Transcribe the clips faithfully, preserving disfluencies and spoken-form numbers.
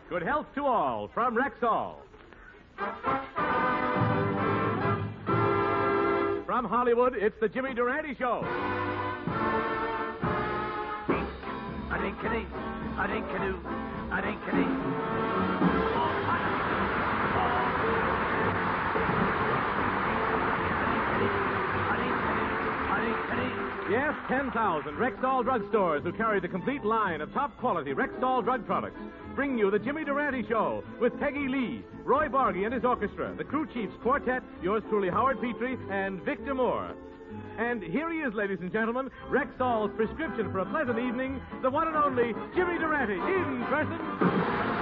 Good health to all from Rexall. From Hollywood, it's the Jimmy Durante Show. A-dink-a-dink, a-dink-a-doo, a-dink-a-dink. Yes, ten thousand Rexall drugstores who carry the complete line of top-quality Rexall drug products bring you the Jimmy Durante Show with Peggy Lee, Roy Bargy and his orchestra, the Crew Chiefs Quartet, yours truly Howard Petrie, and Victor Moore. And here he is, ladies and gentlemen, Rexall's prescription for a pleasant evening, the one and only Jimmy Durante, in person.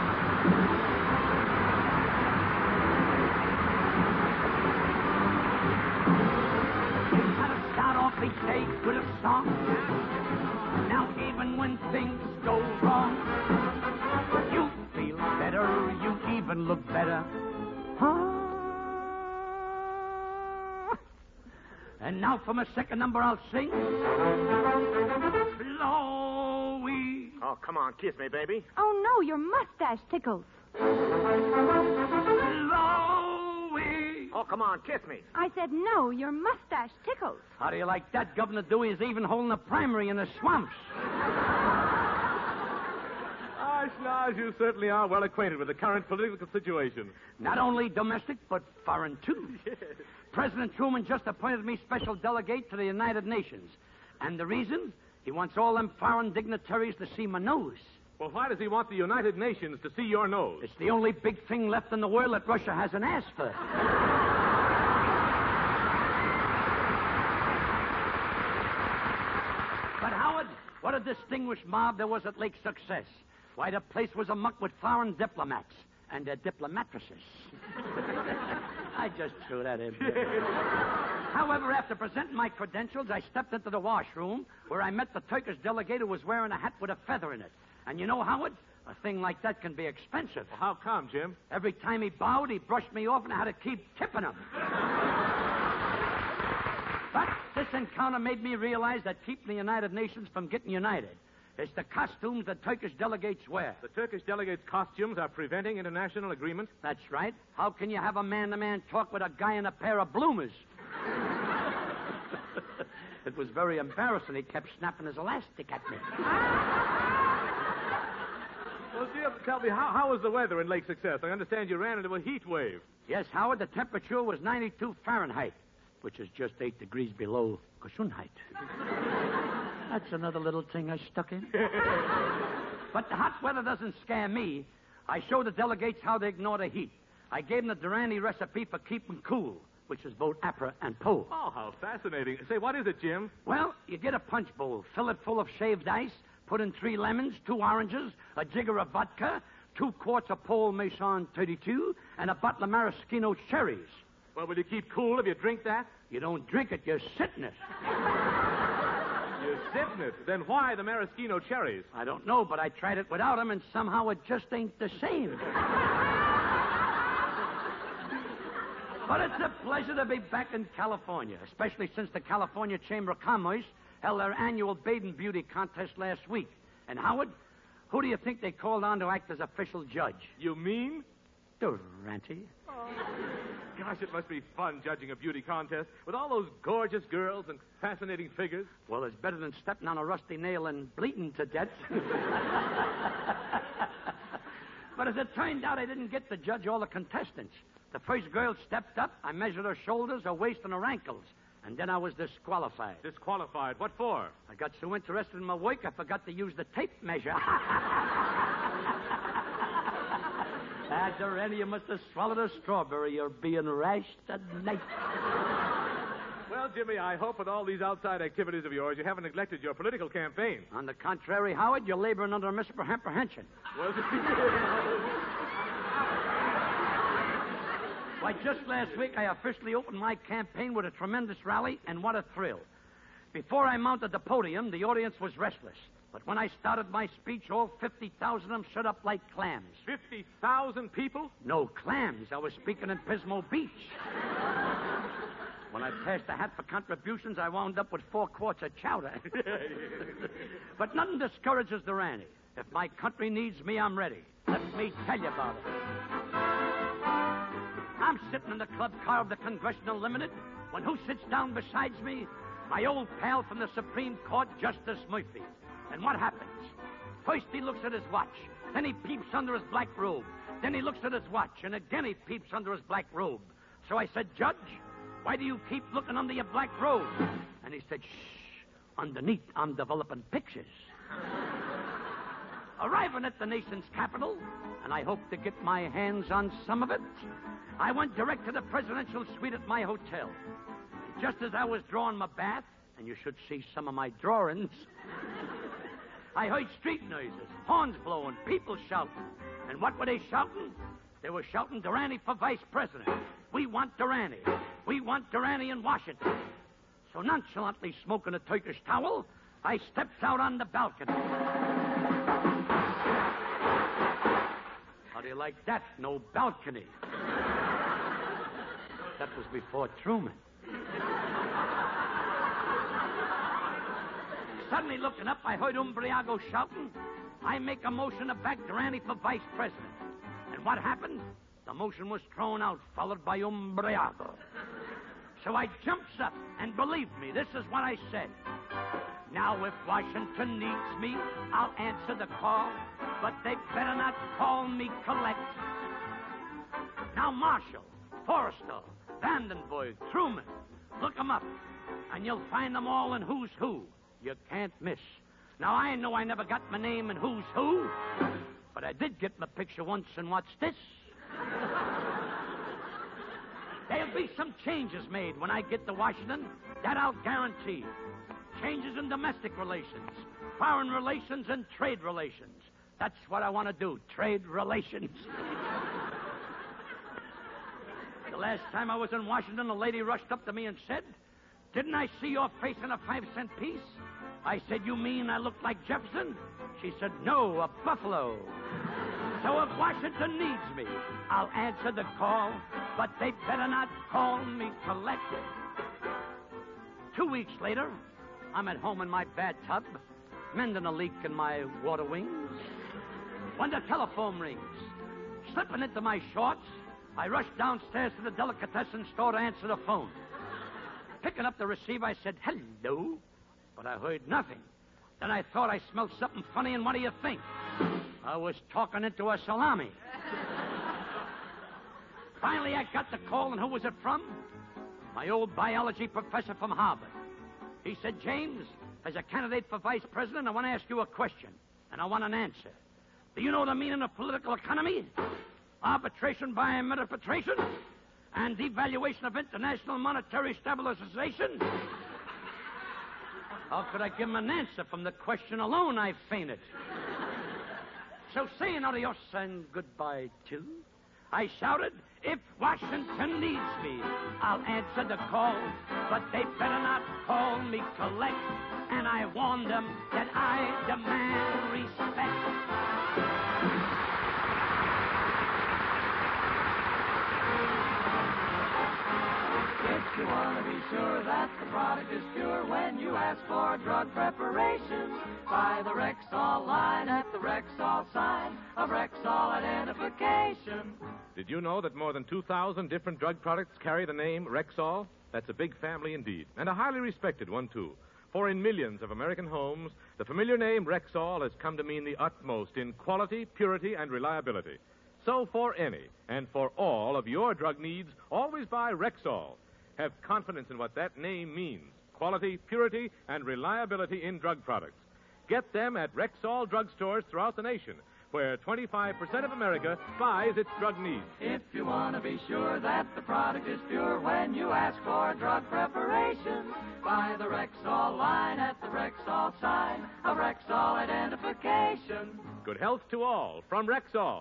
They say with a song. Now even when things go wrong, you feel better, you even look better. Ah. And now for my second number I'll sing Blowy. Oh, come on, kiss me, baby. Oh, no, your mustache tickles. Blowy. Oh, come on, kiss me. I said no, your mustache tickles. How do you like that? Governor Dewey is even holding a primary in the swamps. Ah, Schnoz, you certainly are well acquainted with the current political situation. Not only domestic, but foreign, too. Yes. President Truman just appointed me special delegate to the United Nations. And the reason? He wants all them foreign dignitaries to see my nose. Well, why does he want the United Nations to see your nose? It's the only big thing left in the world that Russia hasn't asked for. But, Howard, what a distinguished mob there was at Lake Success. Why, the place was amuck with foreign diplomats and their diplomatresses. I just threw that in there. However, after presenting my credentials, I stepped into the washroom where I met the Turkish delegate who was wearing a hat with a feather in it. And you know, Howard, a thing like that can be expensive. Well, how come, Jim? Every time he bowed, he brushed me off, and I had to keep tipping him. But this encounter made me realize that keeping the United Nations from getting united is the costumes that Turkish delegates wear. The Turkish delegates' costumes are preventing international agreement? That's right. How can you have a man-to-man talk with a guy in a pair of bloomers? It was very embarrassing. He kept snapping his elastic at me. Well, Jim, tell me, how, how was the weather in Lake Success? I understand you ran into a heat wave. Yes, Howard, the temperature was ninety-two Fahrenheit, which is just eight degrees below Gesundheit. That's another little thing I stuck in. But the hot weather doesn't scare me. I show the delegates how to ignore the heat. I gave them the Durante recipe for keeping cool, which is both apra and po. Oh, how fascinating. Say, what is it, Jim? Well, you get a punch bowl, fill it full of shaved ice, put in three lemons, two oranges, a jigger of vodka, two quarts of Paul Mason thirty-two, and a bottle of maraschino cherries. Well, will you keep cool if you drink that? You don't drink it, you sit in it. You're sitting it. Then why the maraschino cherries? I don't know, but I tried it without them, and somehow it just ain't the same. But it's a pleasure to be back in California, especially since the California Chamber of Commerce held their annual Bathing Beauty contest last week. And, Howard, who do you think they called on to act as official judge? You mean? Durante. Oh. Gosh, it must be fun judging a beauty contest with all those gorgeous girls and fascinating figures. Well, it's better than stepping on a rusty nail and bleeding to death. But as it turned out, I didn't get to judge all the contestants. The first girl stepped up, I measured her shoulders, her waist, and her ankles. And then I was disqualified. Disqualified? What for? I got so interested in my work, I forgot to use the tape measure. Ah, Durante, you must have swallowed a strawberry. You're being rash tonight. Well, Jimmy, I hope with all these outside activities of yours, you haven't neglected your political campaign. On the contrary, Howard, you're laboring under a misapprehension. Well, Why, just last week, I officially opened my campaign with a tremendous rally, and what a thrill. Before I mounted the podium, the audience was restless. But when I started my speech, all fifty thousand of them shut up like clams. fifty thousand people? No, clams. I was speaking in Pismo Beach. When I passed the hat for contributions, I wound up with four quarts of chowder. But nothing discourages Durante. If my country needs me, I'm ready. Let me tell you about it. I'm sitting in the club car of the Congressional Limited when who sits down beside me? My old pal from the Supreme Court, Justice Murphy. And what happens? First he looks at his watch. Then he peeps under his black robe. Then he looks at his watch. And again he peeps under his black robe. So I said, Judge, why do you keep looking under your black robe? And he said, shh, underneath I'm developing pictures. Arriving at the nation's capital, and I hope to get my hands on some of it, I went direct to the presidential suite at my hotel. And just as I was drawing my bath, and you should see some of my drawings, I heard street noises, horns blowing, people shouting. And what were they shouting? They were shouting Durante for vice president. We want Durante. We want Durante in Washington. So nonchalantly smoking a Turkish towel, I steps out on the balcony. How do you like that? No balcony. That was before Truman. Suddenly looking up, I heard Umbriago shouting, I make a motion to back Durante for vice president. And what happened? The motion was thrown out, followed by Umbriago. So I jumps up, and believe me, this is what I said. Now, if Washington needs me, I'll answer the call, but they better not call me collect. Now, Marshall, Forrestal, Vandenberg, Truman, look them up, and you'll find them all in Who's Who. You can't miss. Now, I know I never got my name in Who's Who, but I did get my picture once in What's This? There'll be some changes made when I get to Washington. That I'll guarantee. Changes in domestic relations, foreign relations, and trade relations. That's what I want to do, trade relations. The last time I was in Washington, a lady rushed up to me and said, didn't I see your face in a five-cent piece? I said, you mean I looked like Jefferson? She said, no, a buffalo. So if Washington needs me, I'll answer the call, but they better not call me collect. Two weeks later, I'm at home in my bathtub, mending a leak in my water wings, when the telephone rings. Slipping into my shorts, I rushed downstairs to the delicatessen store to answer the phone. Picking up the receiver, I said, hello, but I heard nothing. Then I thought I smelled something funny, and what do you think? I was talking into a salami. Finally, I got the call, and who was it from? My old biology professor from Harvard. He said, James, as a candidate for vice president, I want to ask you a question, and I want an answer. Do you know the meaning of political economy? Arbitration by arbitration? And devaluation of international monetary stabilization? How could I give him an answer? From the question alone, I fainted. So saying adios and goodbye, too, I shouted, if Washington needs me, I'll answer the call, but they better not call me collect. And I warn them that I demand respect. If you want to be sure that the product is pure when you ask for drug preparation, buy the Rexall line at the Rexall sign of Rexall identification. Did you know that more than two thousand different drug products carry the name Rexall? That's a big family indeed, and a highly respected one, too. For in millions of American homes, the familiar name Rexall has come to mean the utmost in quality, purity, and reliability. So for any and for all of your drug needs, always buy Rexall. Have confidence in what that name means. Quality, purity, and reliability in drug products. Get them at Rexall drugstores throughout the nation, where twenty-five percent of America buys its drug needs. If you want to be sure that the product is pure when you ask for drug preparation, buy the Rexall line at the Rexall sign of Rexall identification. Good health to all from Rexall.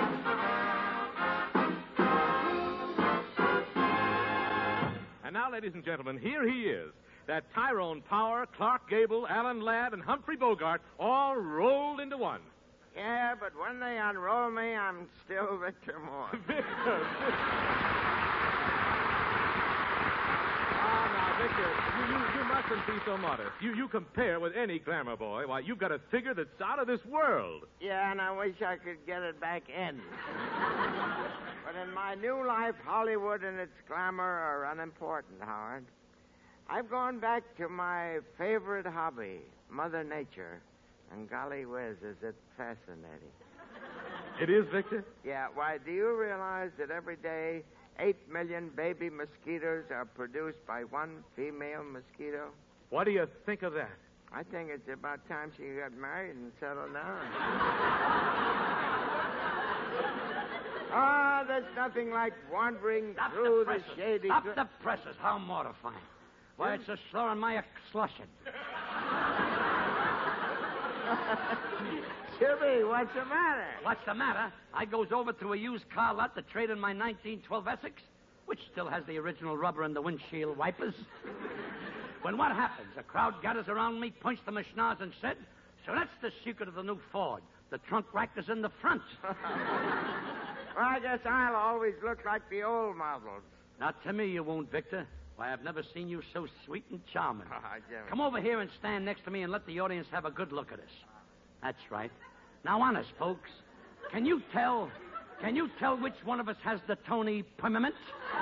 And now, ladies and gentlemen, here he is. That Tyrone Power, Clark Gable, Alan Ladd, and Humphrey Bogart all rolled into one. Yeah, but when they unroll me, I'm still Victor Moore. Victor. now, Victor, you, you, you mustn't be so modest. You, you compare with any glamour boy. Why, you've got a figure that's out of this world. Yeah, and I wish I could get it back in. But in my new life, Hollywood and its glamour are unimportant, Howard. I've gone back to my favorite hobby, Mother Nature. And golly whiz, is it fascinating. It is, Victor? Yeah, why, do you realize that every day eight million baby mosquitoes are produced by one female mosquito? What do you think of that? I think it's about time she got married and settled down. Ah, oh, there's nothing like wandering Stop through the, the, shady... Stop the presses. How mortifying. Why, it's a slurring my slushing. Jimmy, what's the matter? What's the matter? I goes over to a used car lot to trade in my nineteen twelve Essex, which still has the original rubber and the windshield wipers. When what happens? A crowd gathers around me, points to my schnoz and said, so that's the secret of the new Ford. The trunk rack is in the front. Well, I guess I'll always look like the old models. Not to me, you won't, Victor. Why, I've never seen you so sweet and charming. Oh, Jimmy. Come over here and stand next to me and let the audience have a good look at us. That's right. Now, honest, folks, can you tell, can you tell which one of us has the Tony Pimment?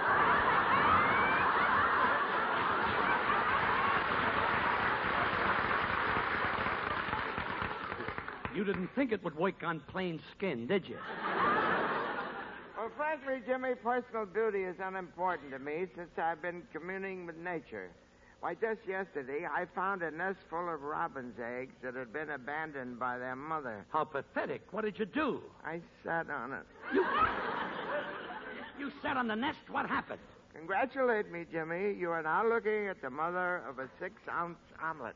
You didn't think it would work on plain skin, did you? Well, frankly, Jimmy, personal beauty is unimportant to me since I've been communing with nature. Why, just yesterday, I found a nest full of robin's eggs that had been abandoned by their mother. How pathetic. What did you do? I sat on it. You, you sat on the nest? What happened? Congratulate me, Jimmy. You are now looking at the mother of a six-ounce omelet.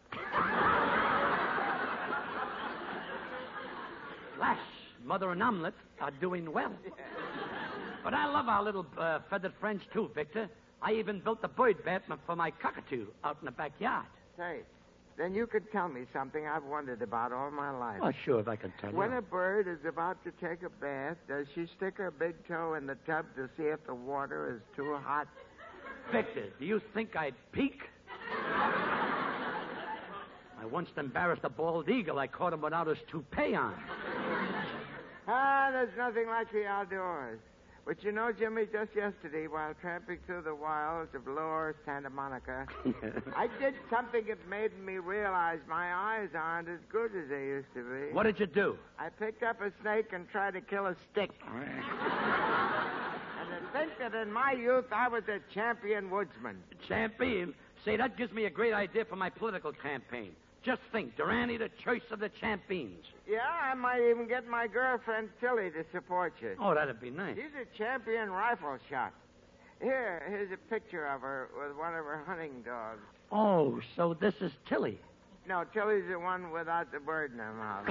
Flash, mother and omelet are doing well. But I love our little uh, feathered friends, too, Victor. I even built the bird bath for my cockatoo out in the backyard. Say, then you could tell me something I've wondered about all my life. Well, sure, if I can tell When you. a bird is about to take a bath, does she stick her big toe in the tub to see if the water is too hot? Victor, do you think I'd peek? I once embarrassed a bald eagle. I caught him without his toupee on. Ah, there's nothing like the outdoors. But you know, Jimmy, just yesterday, while tramping through the wilds of lower Santa Monica, I did something that made me realize my eyes aren't as good as they used to be. What did you do? I picked up a snake and tried to kill a stick. And to think that in my youth I was a champion woodsman. Champion? Say, that gives me a great idea for my political campaign. Just think, Durante, the choice of the champions. Yeah, I might even get my girlfriend Tilly to support you. Oh, that'd be nice. She's a champion rifle shot. Here, here's a picture of her with one of her hunting dogs. Oh, so this is Tilly. No, Tilly's the one without the bird in her mouth.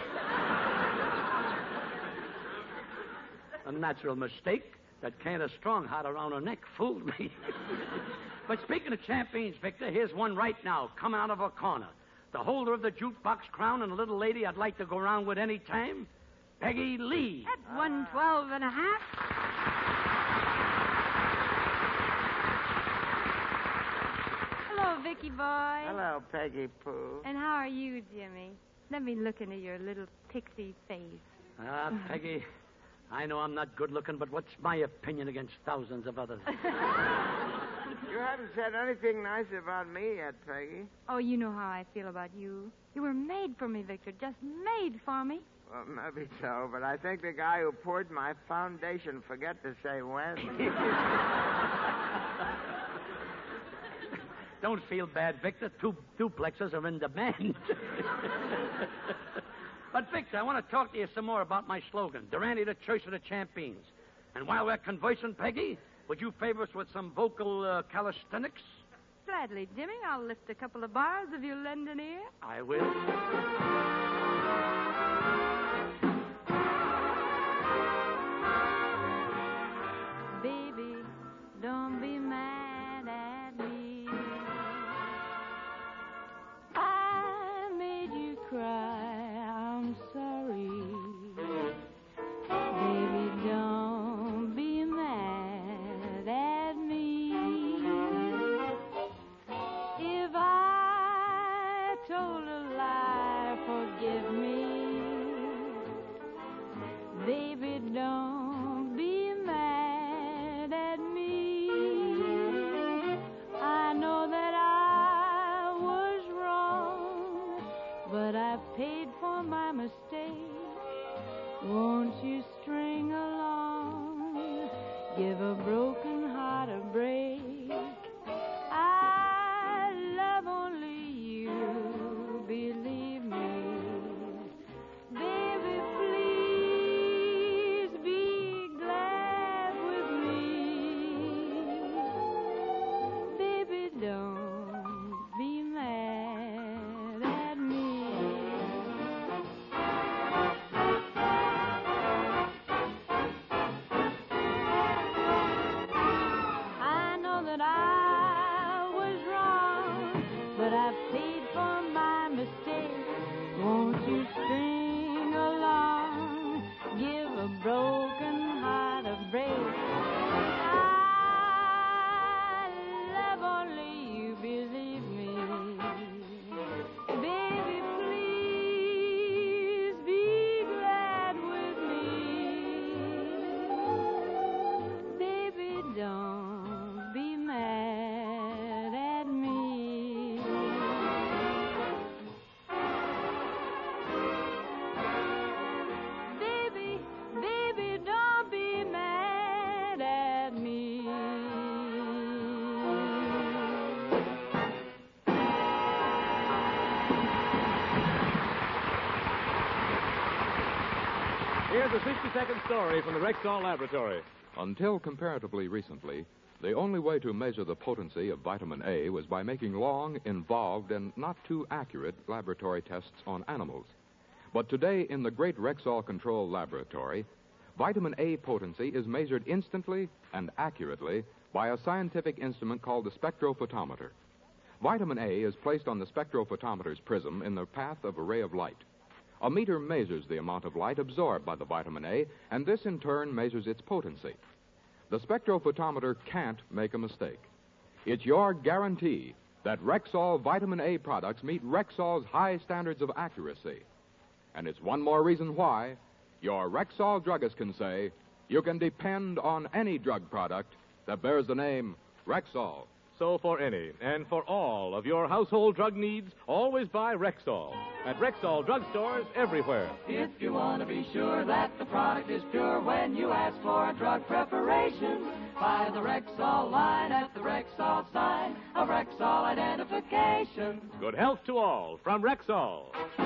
A natural mistake. That can of strong heart around her neck fooled me. But speaking of champions, Victor, here's one right now, coming out of her corner. The holder of the jukebox crown and a little lady I'd like to go around with any time, Peggy Lee. At one twelve and a half. Hello, Vicky boy. Hello, Peggy Pooh. And how are you, Jimmy? Let me look into your little pixie face. Ah, Peggy, I know I'm not good looking, but what's my opinion against thousands of others? You haven't said anything nice about me yet, Peggy. Oh, you know how I feel about you. You were made for me, Victor. Just made for me. Well, maybe so, but I think the guy who poured my foundation forgot to say when. Don't feel bad, Victor. Two duplexes are in demand. But, Victor, I want to talk to you some more about my slogan, Durante, the choice of the champions. And while we're conversing, Peggy, would you favor us with some vocal uh, calisthenics? Gladly, Jimmy. I'll lift a couple of bars if you lend an ear. I will. Baby, don't be mad at me. I made you cry. I'm sorry. Baby, don't be mad at me. here's a sixty-second story from the Rexall Laboratory. Until comparatively recently, the only way to measure the potency of vitamin A was by making long, involved, and not too accurate laboratory tests on animals. But today, in the great Rexall Control Laboratory, vitamin A potency is measured instantly and accurately by a scientific instrument called the spectrophotometer. Vitamin A is placed on the spectrophotometer's prism in the path of a ray of light. A meter measures the amount of light absorbed by the vitamin A, and this in turn measures its potency. The spectrophotometer can't make a mistake. It's your guarantee that Rexall vitamin A products meet Rexall's high standards of accuracy. And it's one more reason why your Rexall druggist can say you can depend on any drug product that bears the name Rexall. So for any and for all of your household drug needs, always buy Rexall at Rexall drugstores everywhere. If you want to be sure that the product is pure when you ask for a drug preparation, buy the Rexall line at the Rexall sign of Rexall identification. Good health to all from Rexall.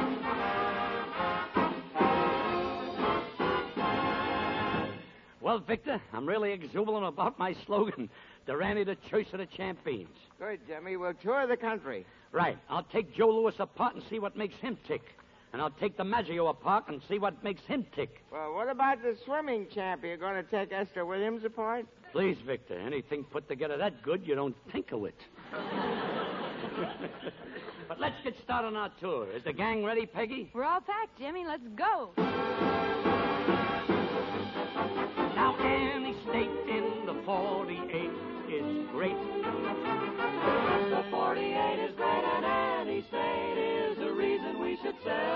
Well, Victor, I'm really exuberant about my slogan, Durante, the choice of the champions. Good, Jimmy. We'll tour the country. Right. I'll take Joe Louis apart and see what makes him tick. And I'll take DiMaggio apart and see what makes him tick. Well, what about the swimming champ? You're going to take Esther Williams apart? Please, Victor, anything put together that good, you don't think of it. But let's get started on our tour. Is the gang ready, Peggy? We're all packed, Jimmy. Let's go. Now, any state in the forty-eight is great. The forty-eight is great, and any state is a reason we should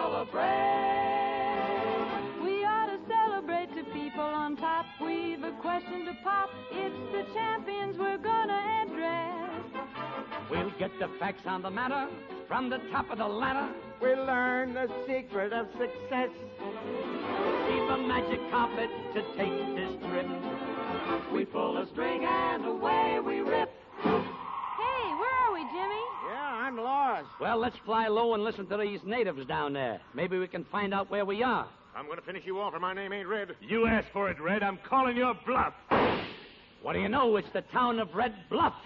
celebrate. We ought to celebrate to people on top. We've a question to pop. It's the champions we're gonna address. We'll get the facts on the matter from the top of the ladder. We'll learn the secret of success. Leave a magic carpet to take this trip. We pull a string and away we rip. Hey, where are we, Jimmy? Yeah, I'm lost. Well, let's fly low and listen to these natives down there. Maybe we can find out where we are. I'm going to finish you off, and my name ain't Red. You asked for it, Red. I'm calling your bluff. What do you know? It's the town of Red Bluff.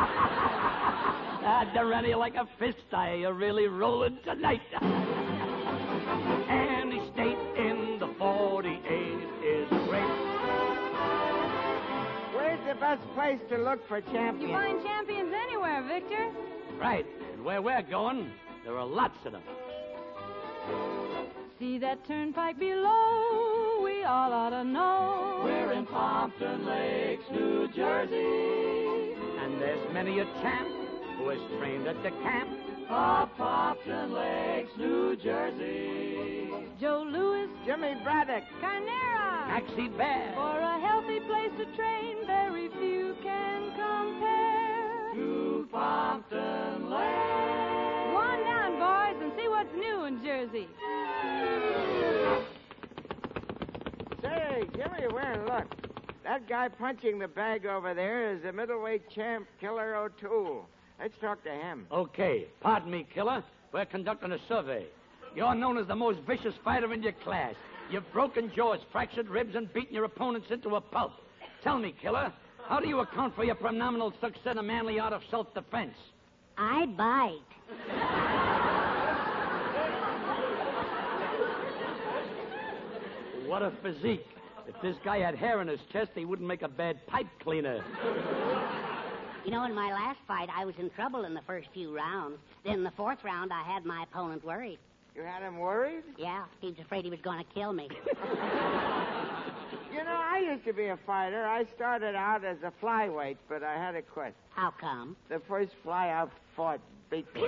Ah, Durante, like a fist eye, you're really rolling tonight. Any state in the forty-eight is great. Where's the best place to look for champions? You find champions anywhere, Victor. Right, and where we're going, there are lots of them. See that turnpike below? We all ought to know. We're in Pompton Lakes, New Jersey. And there's many a champ who is trained at the camp of Pompton Lakes, New Jersey. Joe Louis, Jimmy Braddock. Carnera. Maxie Bear. For a healthy place to train, very few can compare to Pompton Lakes. Go on down, boys, and see what's new in Jersey. Say, Jimmy, where and look. That guy punching the bag over there is the middleweight champ, Killer O'Toole. Let's talk to him. Okay, pardon me, Killer. We're conducting a survey. You're known as the most vicious fighter in your class. You've broken jaws, fractured ribs, and beaten your opponents into a pulp. Tell me, Killer, how do you account for your phenomenal success in the manly art of self-defense? I bite. What a physique. If this guy had hair in his chest, he wouldn't make a bad pipe cleaner. You know, in my last fight, I was in trouble in the first few rounds. Then in the fourth round, I had my opponent worried. You had him worried? Yeah, he was afraid he was going to kill me. You know, I used to be a fighter. I started out as a flyweight, but I had to quit. How come? The first fly I fought beat me.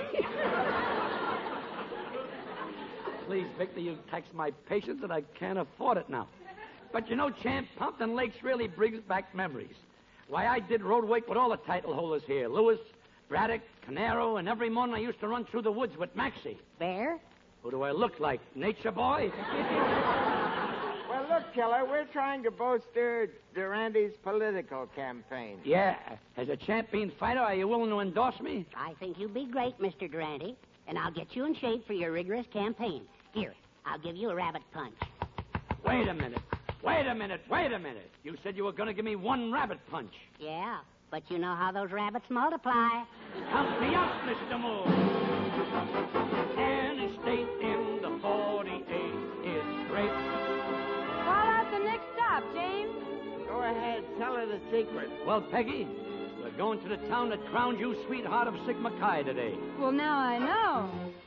Please, Victor, you tax my patience, and I can't afford it now. But you know, champ, Pompton Lakes really brings back memories. Why, I did road work with all the title holders here. Louis, Braddock, Canaro, and every morning I used to run through the woods with Maxie. Bear? Who do I look like, Nature Boy? Well, look, Killer, we're trying to bolster Durante's political campaign. Yeah. As a champion fighter, are you willing to endorse me? I think you'd be great, Mister Durante, and I'll get you in shape for your rigorous campaign. Here, I'll give you a rabbit punch. Wait a minute. Wait a minute. Wait a minute. You said you were going to give me one rabbit punch. Yeah, but you know how those rabbits multiply. Count me out, Mister Moore. Any state in the forty-eight is great. Call out the next stop, James. Go ahead, tell her the secret. Well, Peggy, we're going to the town that crowned you sweetheart of Sigma Chi today. Well, now I know.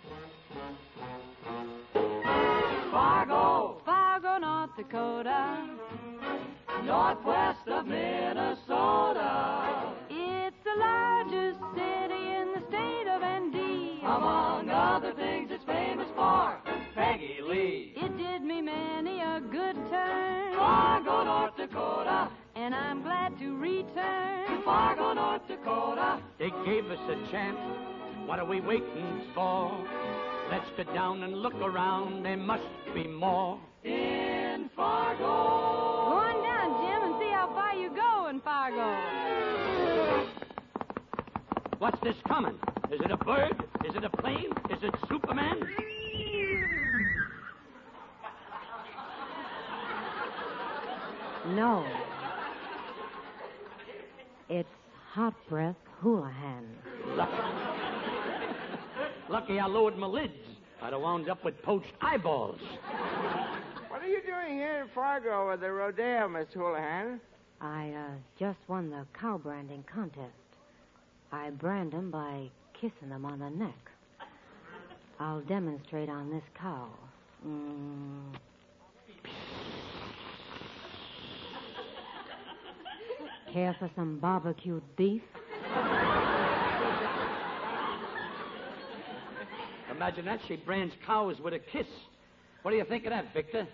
Fargo, Fargo, North Dakota. northwest of Minnesota. It's the largest city in the state of N D. Among other things it's famous for, Peggy Lee. It did me many a good turn. Fargo, North Dakota. And I'm glad to return. Fargo, North Dakota. They gave us a chance. What are we waiting for? Let's get down and look around. There must be more. In Fargo. Go on down, Jim, and see how far you go in Fargo. What's this coming? Is it a bird? Is it a plane? Is it Superman? No. It's Hot Breath Houlihan. Lucky. Lucky I lowered my lids. I'd have wound up with poached eyeballs. What are you doing here in Fargo with the rodeo, Miss Houlihan? I uh, just won the cow branding contest. I brand them by kissing them on the neck. I'll demonstrate on this cow. Mm. Care for some barbecued beef? Imagine that. She brands cows with a kiss. What do you think of that, Victor?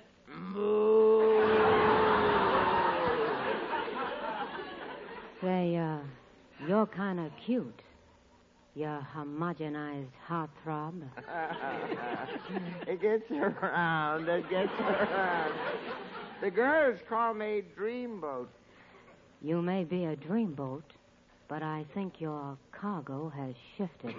Say, uh, you're kind of cute. Your homogenized heartthrob. It gets around. It gets around. The girls call me Dreamboat. You may be a dreamboat, but I think your cargo has shifted.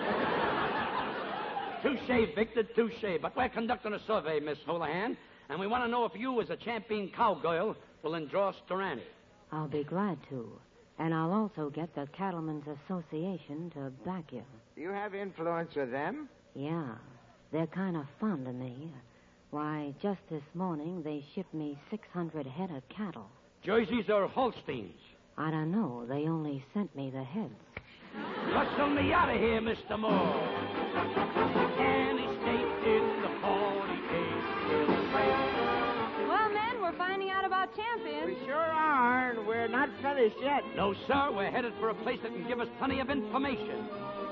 Touche, Victor, touche. But we're conducting a survey, Miss Houlihan, and we want to know if you, as a champion cowgirl, will endorse Durante. I'll be glad to. And I'll also get the Cattlemen's Association to back you. Do you have influence with them? Yeah, they're kind of fond of me. Why, just this morning they shipped me six hundred head of cattle. Jerseys or Holsteins? I don't know. They only sent me the heads. Rustle me out of here, Mister Moore. Any state in the forty-eight is great. Well, men, we're finding out about champions. We sure are, and we're not finished yet. No, sir. We're headed for a place that can give us plenty of information.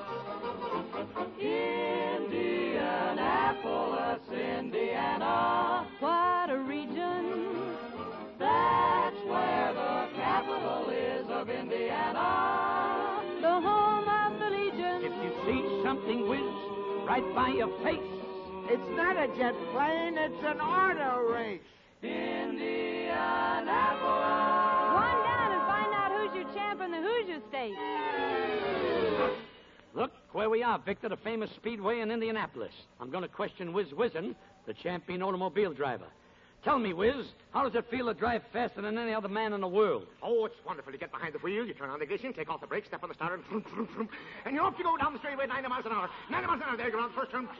Indianapolis, Indiana. What a region. That's where the capital is of Indiana. The home of the Legion. If you see something whiz right by your face, It's not a jet plane, it's an auto race. Indianapolis. Go on down and find out who's your champ in the Hoosier State. look where we are, Victor, the famous speedway in Indianapolis. I'm going to question Whiz Whizzin, the champion automobile driver. Tell me, Whiz, how does it feel to drive faster than any other man in the world? Oh, it's wonderful. You get behind the wheel, you turn on the ignition, take off the brakes, step on the starter, and vroom, vroom, vroom, and you're off you go down the straightaway ninety miles an hour. ninety miles an hour. There you go on the first turn.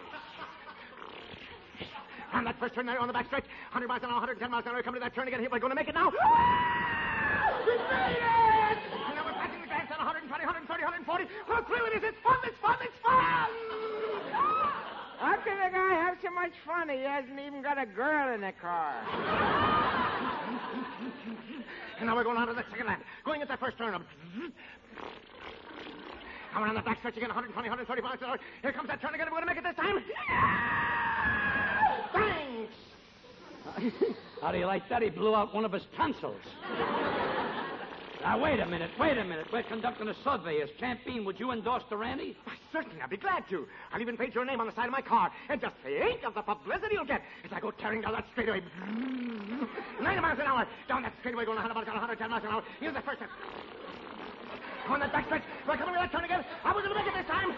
On that first turn there on the back stretch, one hundred miles an hour, one hundred ten miles an hour. Come to that turn again. Here, we're going to make it now. We made it! And now we're passing the grass on one hundred twenty, one hundred thirty, one hundred forty. How thrill it is! It's fun! It's fun! It's fun! How can a guy have so much fun? He hasn't even got a girl in the car. And now we're going on to the second lap. Going at that first turn. Now we're on the back stretch again, one hundred twenty, one hundred thirty miles an hour. Here comes that turn again. We're going to make it this time. Thanks! How do you like that? He blew out one of his tonsils. Now, wait a minute, wait a minute. We're conducting a survey. As champion, would you endorse Durante? Why, certainly, I'd be glad to. I'll even paint your name on the side of my car. And just think of the publicity you'll get as I go tearing down that straightaway. ninety miles an hour. Down that straightaway going one hundred miles an hour, one hundred ten miles an hour. Here's the first step. On that backstretch. We're coming to that turn again. I was going to make it this time.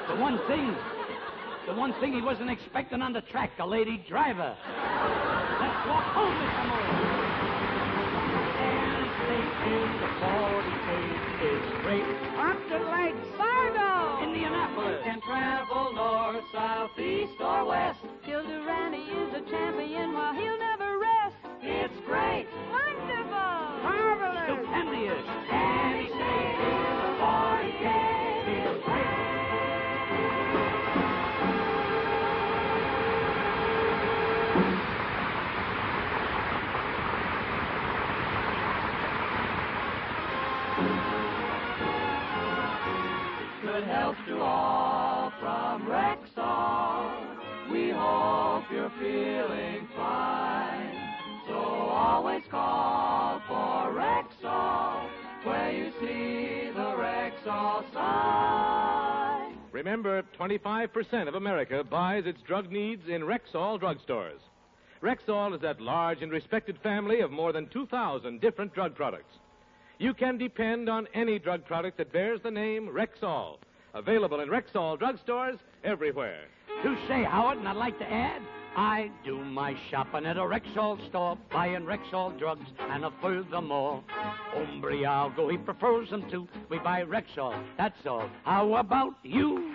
The one thing, the one thing he wasn't expecting on the track, a lady driver. Let's walk home, Mister Moore. And station, the forty-eight is great. Upton Lake, Fargo! Indianapolis. Can travel north, south, east, or west. Till Durante is a champion while he'll never rest. It's great. Wonderful! marvelous. Stupendous. Any state in the forty-eight is great. Good health to all from Rexall. We hope you're feeling fine. So always call for Rexall where you see the Rexall sign. Remember, twenty-five percent of America buys its drug needs in Rexall drugstores. Rexall is that large and respected family of more than two thousand different drug products. You can depend on any drug product that bears the name Rexall. Available in Rexall drugstores everywhere. Touche, Howard, and I'd like to add, I do my shopping at a Rexall store, buying Rexall drugs, and a furthermore, hombre, I'll go, he prefers them too. We buy Rexall, that's all. How about you?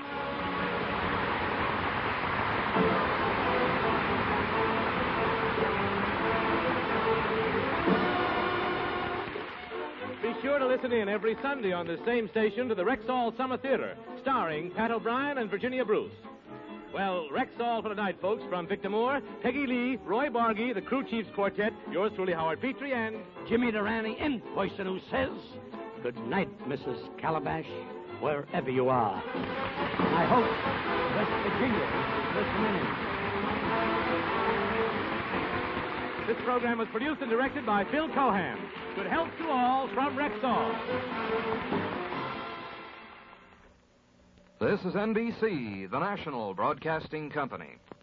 Be sure to listen in every Sunday on this same station to the Rexall Summer Theater, starring Pat O'Brien and Virginia Bruce. Well, Rexall for tonight, folks, from Victor Moore, Peggy Lee, Roy Bargy, the Crew Chiefs Quartet, yours truly, Howard Petrie, and Jimmy Durante in Poison, who says, good night, Missus Calabash, wherever you are. I hope West Virginia is listening in. this program was produced and directed by Phil Cohan. Good health to all from Rexall. This is N B C, the national broadcasting company.